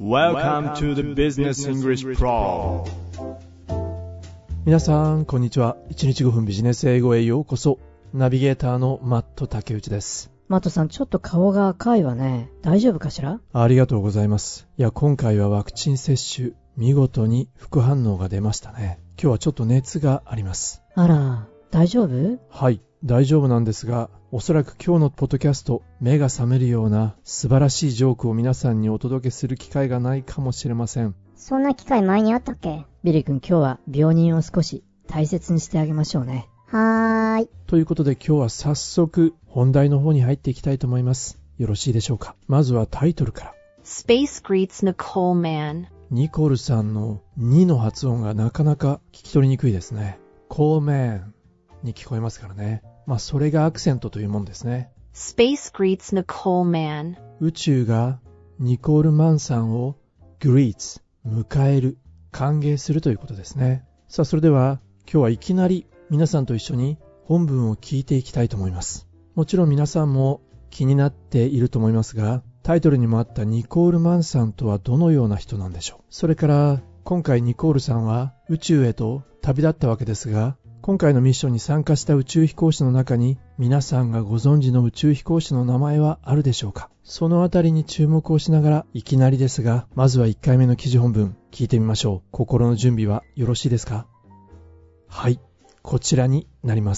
Welcome to the Business English Pro。 皆さんこんにちは。1日5分ビジネス英語へようこそ。ナビゲーターのマット竹内です。 マットさん、ちょっと顔が赤いわね。大丈夫かしら？ ありがとうございます。いや、今回はワクチン接種見事に副反応が出ましたね。今日はちょっと熱があります。 あら、大丈夫？ はい、大丈夫なんですが、おそらく今日のポッドキャスト、目が覚めるような素晴らしいジョークを皆さんにお届けする機会がないかもしれません。 そんな機会前にあったっけ？ ビリー君、今日は病人を少し大切にしてあげましょうね。 はーい。 ということで今日は早速本題の方に入っていきたいと思います。よろしいでしょうか。まずはタイトルから。 Space greets Nicole Mann。 ニコルさんの2の発音がなかなか聞き取りにくいですね。コールマンに聞こえますからね。それがアクセントというもんですね。 Space greets Nicole Mann。 宇宙がニコール・マンさんを greets 迎える、歓迎するということですね。さあ、それでは今日はいきなり皆さんと一緒に本文を聞いていきたいと思います。もちろん皆さんも気になっていると思いますが、タイトルにもあったニコール・マンさんとはどのような人なんでしょう。それから今回ニコールさんは宇宙へと旅立ったわけですが、今回のミッションに参加した宇宙飛行士の中に皆さんがご存知の宇宙飛行士の名前はあるでしょうか。そのあたりに注目をしながら、いきなりですがまずは1回目の記事本文聞いてみましょう。心の準備はよろしいですか？はい、こちらになります。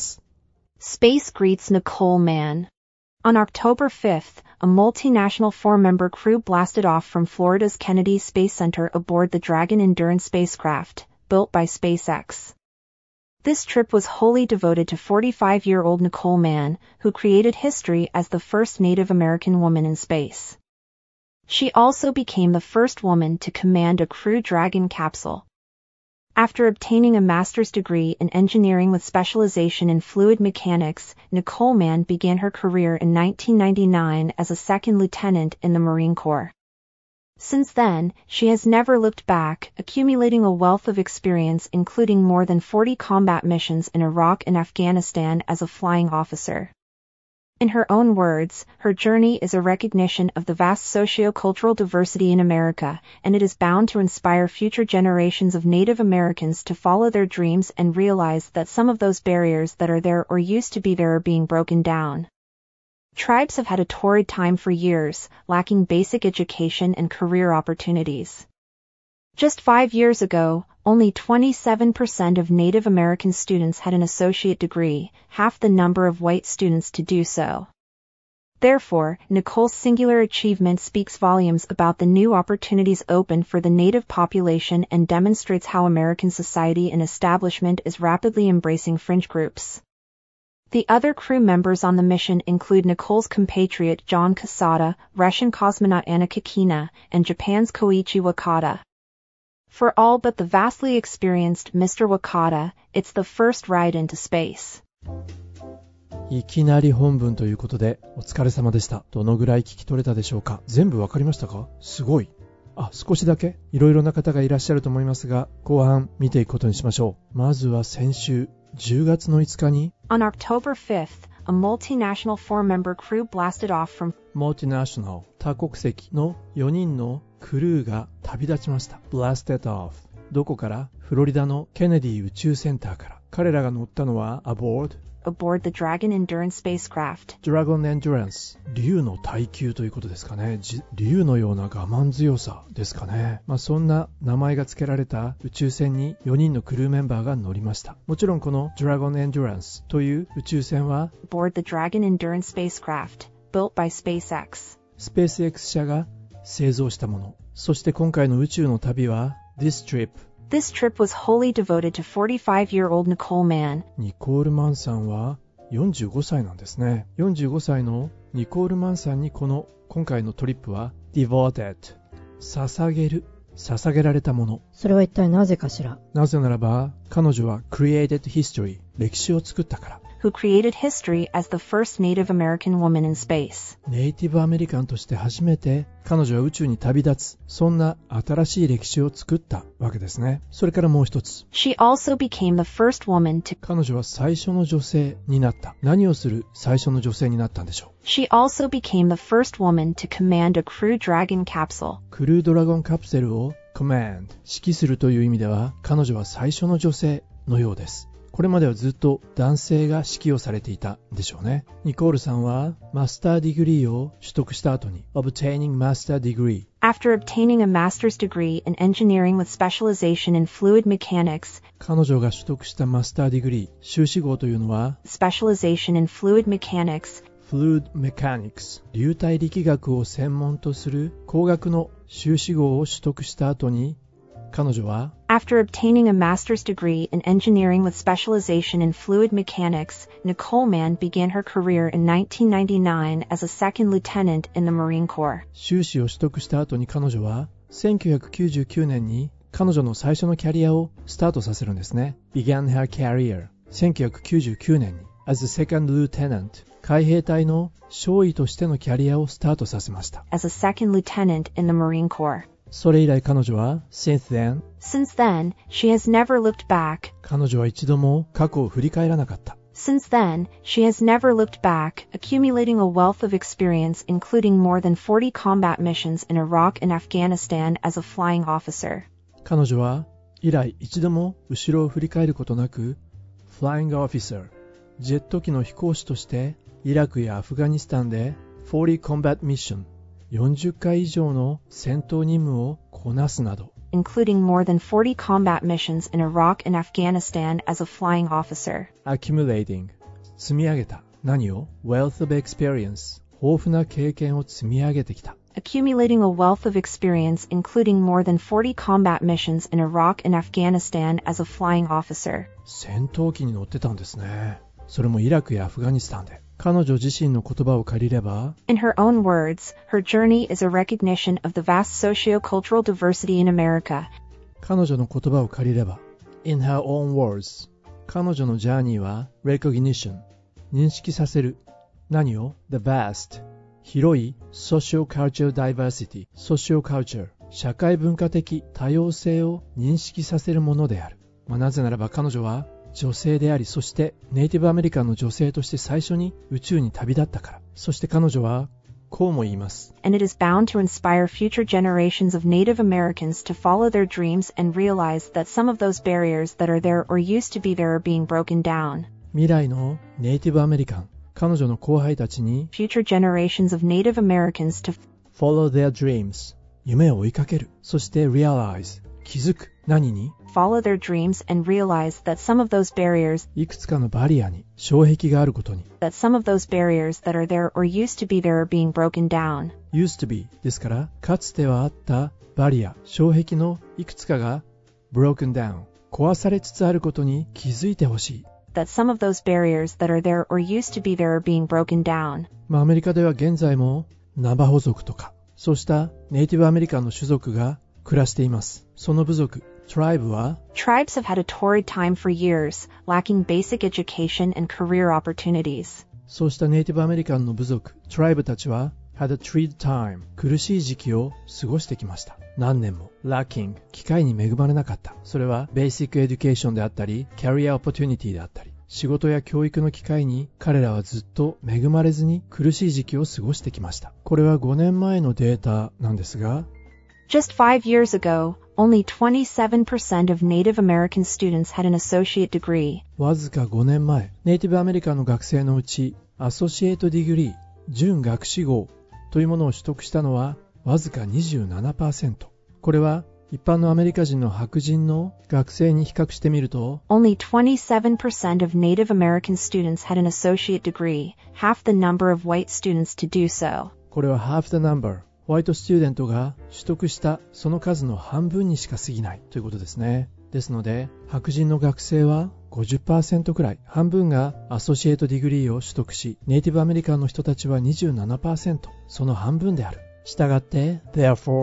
Space greets Nicole Mann. On October 5th, a multinational 4-member crew blasted off from Florida's Kennedy Space Center aboard the Dragon Endurance spacecraft, built by SpaceX. This trip was wholly devoted to 45-year-old Nicole Mann, who created history as the first Native American woman in space. She also became the first woman to command a Crew Dragon capsule. After obtaining a master's degree in engineering with specialization in fluid mechanics, Nicole Mann began her career in 1999 as a second lieutenant in the Marine Corps. Since then, she has never looked back, accumulating a wealth of experience including more than 40 combat missions in Iraq and Afghanistan as a flying officer. In her own words, her journey is a recognition of the vast socio-cultural diversity in America, and it is bound to inspire future generations of Native Americans to follow their dreams and realize that some of those barriers that are there or used to be there are being broken down. Tribes have had a torrid time for years, lacking basic education and career opportunities. Just 5 years ago, only 27% of Native American students had an associate degree, half the number of white students to do so. Therefore, Nicole's singular achievement speaks volumes about the new opportunities open for the Native population and demonstrates how American society and establishment is rapidly embracing fringe groups. The other crew members on the mission include Nicole's compatriot John Casada, Russian cosmonaut Anna Kikina, and Japan's Koichi Wakata. For all but the vastly experienced Mr. Wakata, it's the first ride into space. いきなり本文ということでお疲れ様でした。どのぐらい聞き取れたでしょうか。全部わかりましたか？すごい。少しだけ。いろいろな方がいらっしゃると思いますが、後半見ていくことにしましょう。まずは先週10月の5日に On October 5th, a multinational 4-member crew blasted off from Multinational 多国籍の4人のクルーが旅立ちました。 Blasted off どこから？フロリダのケネディ宇宙センターから。彼らが乗ったのは aboard the Dragon Endurance spacecraft. Dragon Endurance 竜の耐久ということですかね。竜のような我慢強さですかね。そんな名前が付けられた宇宙船に4人のクルーメンバーが乗りました。もちろんこの Dragon Endurance という宇宙船は aboard the Dragon Endurance spacecraft, built by SpaceX. SpaceX 社が製造したもの。そして今回の宇宙の旅は This trip was wholly devoted to 45-year-old Nicole Mann. ニコール・マンさんは45歳なんですね。45歳のニコール・マンさんに今回のトリップは devoted 捧げられたもの。 それは一体なぜかしら。 なぜならば彼女は created history 歴史を作ったから。 who created history as the first Native American woman in space. ネイティブアメリカンとして初めて彼女は宇宙に旅立つ、そんな新しい歴史を作ったわけですね。それからもう一つ。 She also became the first woman to... 彼女は最初の女性になった。何をする最初の女性になったんでしょう。 She also became the first woman to command a Crew Dragon capsule. クルードラゴンカプセルを command 指揮するという意味では、彼女は最初の女性のようです。これまではずっと男性が指揮をされていたんでしょうね。ニコールさんはマスターディグリーを取得した後に obtaining master degree After obtaining a master's degree in engineering with specialization in fluid mechanics, 彼女が取得したマスターディグリー、修士号というのは specialization in fluid mechanics, fluid mechanics 流体力学を専門とする工学の修士号を取得した後に、彼女は After obtaining a master's degree in engineering with specialization in fluid mechanics, Nicole Mann began her career in 1999 as a second lieutenant in the Marine Corps. 修士を取得した後に彼女は1999年に彼女の最初のキャリアをスタートさせるんですね。began her career 1999年に as a second lieutenant 海兵隊の少尉としてのキャリアをスタートさせました。 As a second lieutenant in the Marine Corps. それ以来彼女は Since then she has never looked back. 彼女は一度も過去を振り返らなかった。 Since then, she has never looked back, accumulating a wealth of experience including more than 40 combat missions in Iraq and Afghanistan as a flying officer. 彼女は以来一度も後ろを振り返ることなく Flying Officer ジェット機の飛行士としてイラクやアフガニスタンで40 Combat Mission40回以上の戦闘任務をこなすなど including more than 40 combat missions in Iraq and Afghanistan as a flying officer. Accumulating 積み上げた何を Wealth of experience 豊富な経験を積み上げてきた Accumulating a wealth of experience including more than 40 combat missions in Iraq and Afghanistan as a flying officer. 戦闘機に乗ってたんですね。それもイラクやアフガニスタンで。彼女自身の言葉を借りれば In her own words, her journey is a recognition of the vast socio-cultural diversity in America. 彼女の言葉を借りれば In her own words 彼女のジャーニーは Recognition 認識させる何を The vast 広い Socio-cultural diversity Socio-culture 社会文化的多様性を認識させるものである、なぜならば彼女は女性であり、そしてネイティブアメリカンの女性として最初に宇宙に旅立ったから。そして彼女はこうも言います。 And it is bound to inspire future generations of Native Americans to follow their dreams and realize that some of those barriers that are there or used to be there are being broken down. 未来のネイティブアメリカン、彼女の後輩たちに Future generations of Native Americans to follow their dreams 夢を追いかける。そして realize 気づく。何に follow their dreams and realize that some of those barriers いくつかのバリアに障壁があることに that some of those barriers that are there or used to be there are being broken down. used to be ですからかつてはあったバリア障壁のいくつかが broken down 壊されつつあることに気づいてほしい。 That some of those barriers that are there or used to be there are being broken down. アメリカでは現在もナバホ族とかそうしたネイティブアメリカンの種族が暮らしています。その部族Tribe は Tribes have had a torrid time for years, lacking basic education and career opportunities. そうしたネイティブアメリカンの部族 Tribe たちは had a torrid time 苦しい時期を過ごしてきました。何年も lacking 機会に恵まれなかった。それは basic education であったり career opportunity であったり仕事や教育の機会に彼らはずっと恵まれずに苦しい時期を過ごしてきました。これは5年前のデータなんですが Just 5 years ago, only 27% of Native American students had an associate degree. わずか5年前、ネイティブアメリカの学生のうち、アソシエイトディグリー、準学士号というものを取得したのはわずか 27%。これは一般のアメリカ人の白人の学生に比較してみると、 Only 27% of Native American students had an associate degree, half the number of white students to do so. これは half the number。ホワイトスチューデントが取得したその数の半分にしか過ぎないということですね。ですので、白人の学生は 50% くらい、半分がアソシエイトディグリーを取得し、ネイティブアメリカンの人たちは 27%、その半分である。したがって、therefore、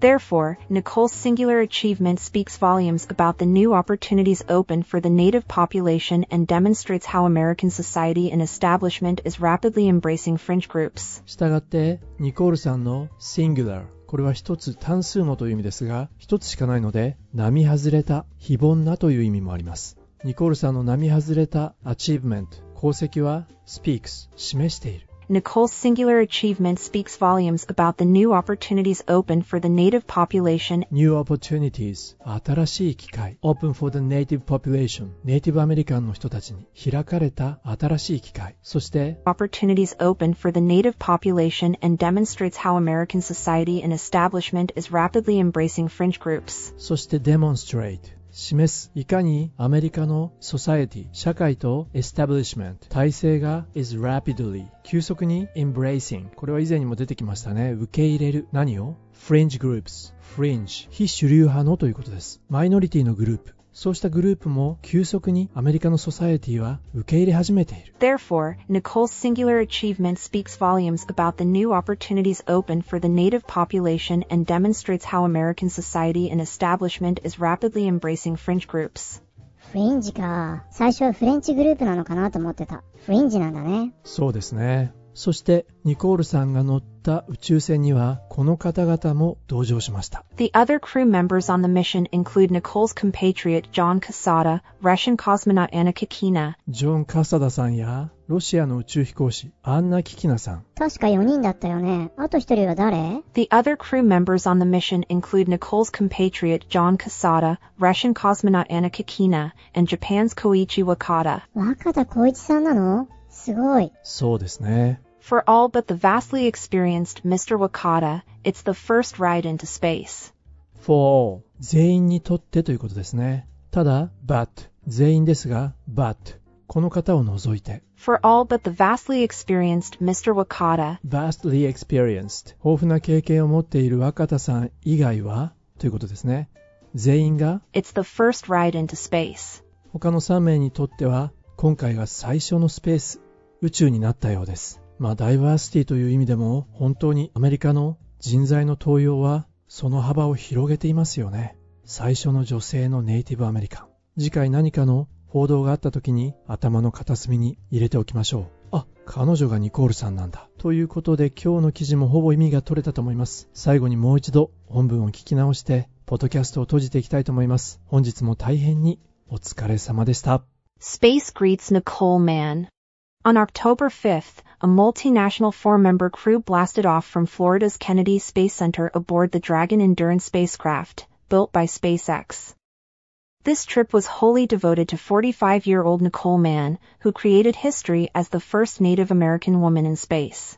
Therefore, Nicole's singular achievement speaks volumes about the new opportunities open for the native population and demonstrates how American society and establishment is rapidly embracing fringe groups. したがって、ニコールさんの singular、これは一つ単数のという意味ですが、一つしかないので、並外れた、非凡なという意味もあります。ニコールさんの並外れた achievement、功績は speaks、示している。 Nicole's singular achievement speaks volumes about the new opportunities open for the native population. New opportunities 新しい機会 Open for the native population ネイティブアメリカンの人たちに開かれた新しい機会そして Opportunities open for the native population and demonstrates how American society and establishment is rapidly embracing fringe groups. そして demonstrate示すいかにアメリカの society 社会と establishment 体制が is rapidly 急速に embracing これは以前にも出てきましたね受け入れる何を fringe groups fringe 非主流派のということですマイノリティのグループそうしたグループも急速にアメリカのソサエティは受け入れ始めている。 Therefore, Nicole's singular achievement speaks volumes about the new opportunities open for the native population and demonstrates how American society and establishment is rapidly embracing fringe groups. フリンジか。最初はフレンチグループなのかなと思ってた。フリンジなんだね。 そうですね。そしてニコールさんが乗った宇宙船にはこの方々も同乗しました。 The other crew members on the mission include Nicole's compatriot John Casada, Russian cosmonaut Anna Kikina, ジョン・カサダさんやロシアの宇宙飛行士アンナ・キキナさん。 確か4人だったよね。あと1人は誰？ The other crew members on the mission include Nicole's compatriot John Casada, Russian cosmonaut Anna Kikina, and Japan's Koichi Wakata. 若田光一さんなの？すごい。 そうですね。 For all but the vastly experienced Mr. Wakata, it's the first ride into space. For all 全員にとってということですね。ただ but 全員ですが but この方を除いて For all but the vastly experienced Mr. Wakata, vastly experienced 豊富な経験を持っている若田さん以外はということですね。全員が it's the first ride into space. 他の3名にとっては今回が最初のスペース宇宙になったようです。ダイバーシティという意味でも本当にアメリカの人材の登用はその幅を広げていますよね。最初の女性のネイティブアメリカン。次回何かの報道があった時に頭の片隅に入れておきましょう。あ、彼女がニコールさんなんだ。ということで今日の記事もほぼ意味が取れたと思います。最後にもう一度本文を聞き直してポッドキャストを閉じていきたいと思います。本日も大変にお疲れ様でした。 Space greets Nicole Mann. On October 5th, a multinational four-member crew blasted off from Florida's Kennedy Space Center aboard the Dragon Endurance spacecraft, built by SpaceX. This trip was wholly devoted to 45-year-old Nicole Mann, who created history as the first Native American woman in space.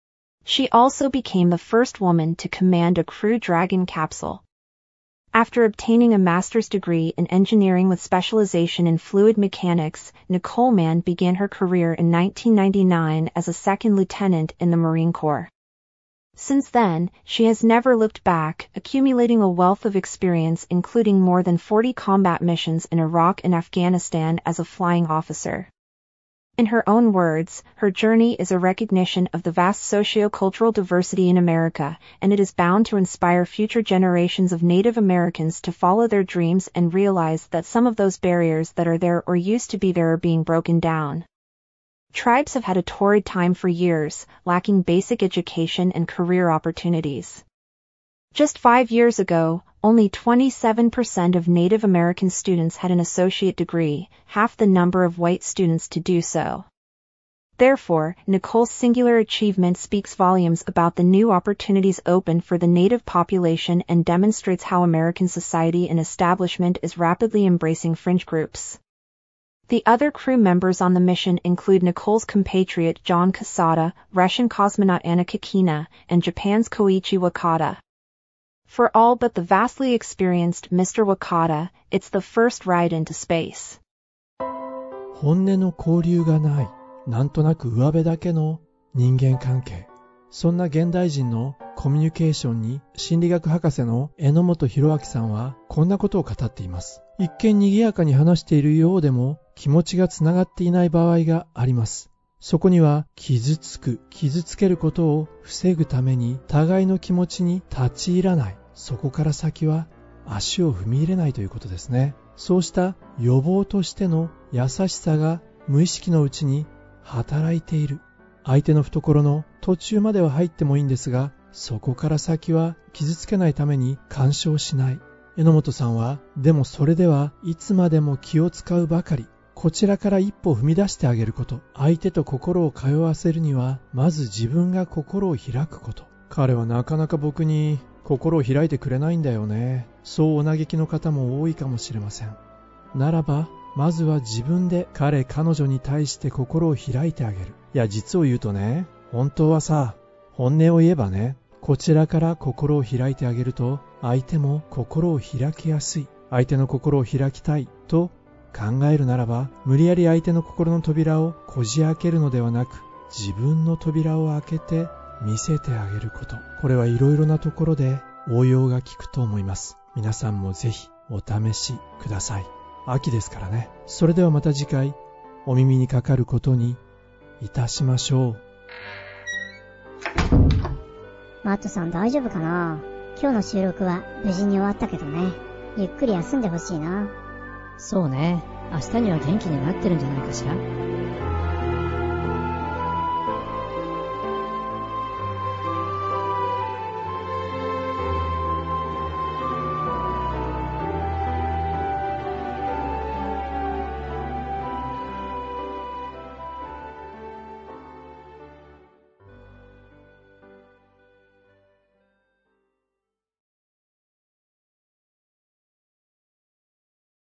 She also became the first woman to command a Crew Dragon capsule. After obtaining a master's degree in engineering with specialization in fluid mechanics, Nicole Mann began her career in 1999 as a second lieutenant in the Marine Corps. Since then, she has never looked back, accumulating a wealth of experience including more than 40 combat missions in Iraq and Afghanistan as a flying officer. In her own words, her journey is a recognition of the vast socio-cultural diversity in America, and it is bound to inspire future generations of Native Americans to follow their dreams and realize that some of those barriers that are there or used to be there are being broken down. Tribes have had a torrid time for years, lacking basic education and career opportunities. Just 5 years ago, only 27% of Native American students had an associate degree, half the number of white students to do so. Therefore, Nicole's singular achievement speaks volumes about the new opportunities open for the Native population and demonstrates how American society and establishment is rapidly embracing fringe groups. The other crew members on the mission include Nicole's compatriot John Casada, Russian cosmonaut Anna Kikina, and Japan's Koichi Wakata. For all but the vastly experienced Mr. Wakata, it's the first ride into space. 本音の交流がない、なんとなく上辺だけの人間関係。そんな現代人のコミュニケーションに心理学博士の榎本博明さんはこんなことを語っています。一見賑やかに話しているようでも気持ちがつながっていない場合があります。そこには傷つけることを防ぐために互いの気持ちに立ち入らない。 そこから先は足を踏み入れないということですね。そうした予防としての優しさが無意識のうちに働いている。相手の懐の途中までは入ってもいいんですが、そこから先は傷つけないために干渉しない。榎本さんは、でもそれではいつまでも気を使うばかり。こちらから一歩踏み出してあげること。相手と心を通わせるには、まず自分が心を開くこと。彼はなかなか僕に心を開いてくれないんだよね。そうお嘆きの方も多いかもしれません。ならば、まずは自分で彼女に対して心を開いてあげる。いや、実を言うとね、本当はさ、本音を言えばね、こちらから心を開いてあげると、相手も心を開きやすい。相手の心を開きたいと考えるならば、無理やり相手の心の扉をこじ開けるのではなく、自分の扉を開けて見せてあげること。これはいろいろなところで応用が効くと思います。皆さんもぜひお試しください。秋ですからね。それではまた次回お耳にかかることにいたしましょう。 マットさん大丈夫かな？今日の収録は無事に終わったけどね。ゆっくり休んでほしいな。 そうね。明日には元気になってるんじゃないかしら。